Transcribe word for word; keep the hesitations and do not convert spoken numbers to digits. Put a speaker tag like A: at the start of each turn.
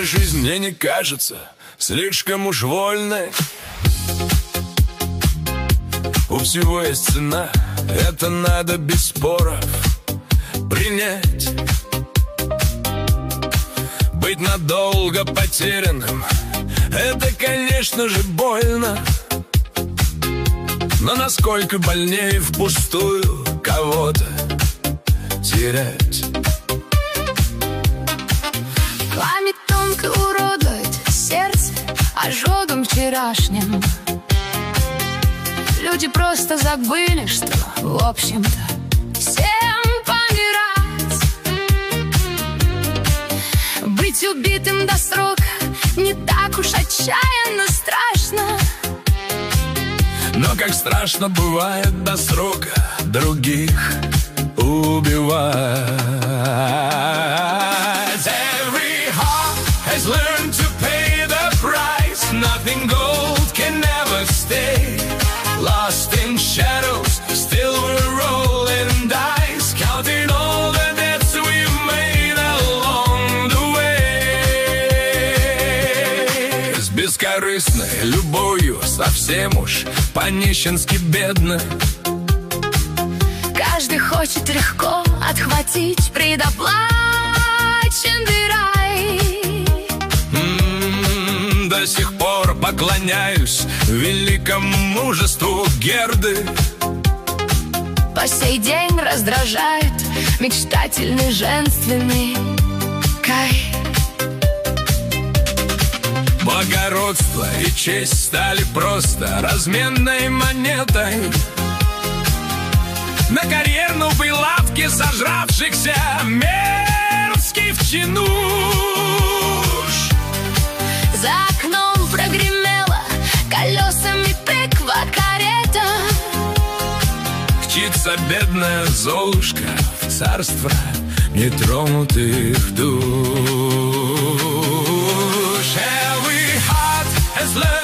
A: жизнь мне не кажется слишком уж вольной. У всего есть цена, это надо без споров принять. Быть надолго потерянным — это, конечно же, больно. Но насколько больнее впустую кого-то терять.
B: Память тонко уродует сердце ожогом вчерашним. Люди просто забыли, что, в общем-то, всем помирать. Быть убитым до срока не так уж отчаянно страшно.
A: Но как страшно бывает до срока других убивать. Every heart has learned to pay the price. Nothing gold can never stay. Lost in shadows, still we're rolling dice, counting all the debts we've made along the way. С бескорыстной любовью совсем уж по-нищенски бедно.
B: Каждый хочет легко отхватить предоплаченный рай.
A: М-м-м, до сих пор поклоняюсь великому мужеству Герды.
B: По сей день раздражает мечтательный женственный кай.
A: Благородство и честь стали просто разменной монетой на карьерной прилавке сожравшихся мерзких чинуш.
B: За окном прогремела колесами тыква карета.
A: Мчится бедная Золушка в царство нетронутых душ. Every heart has learned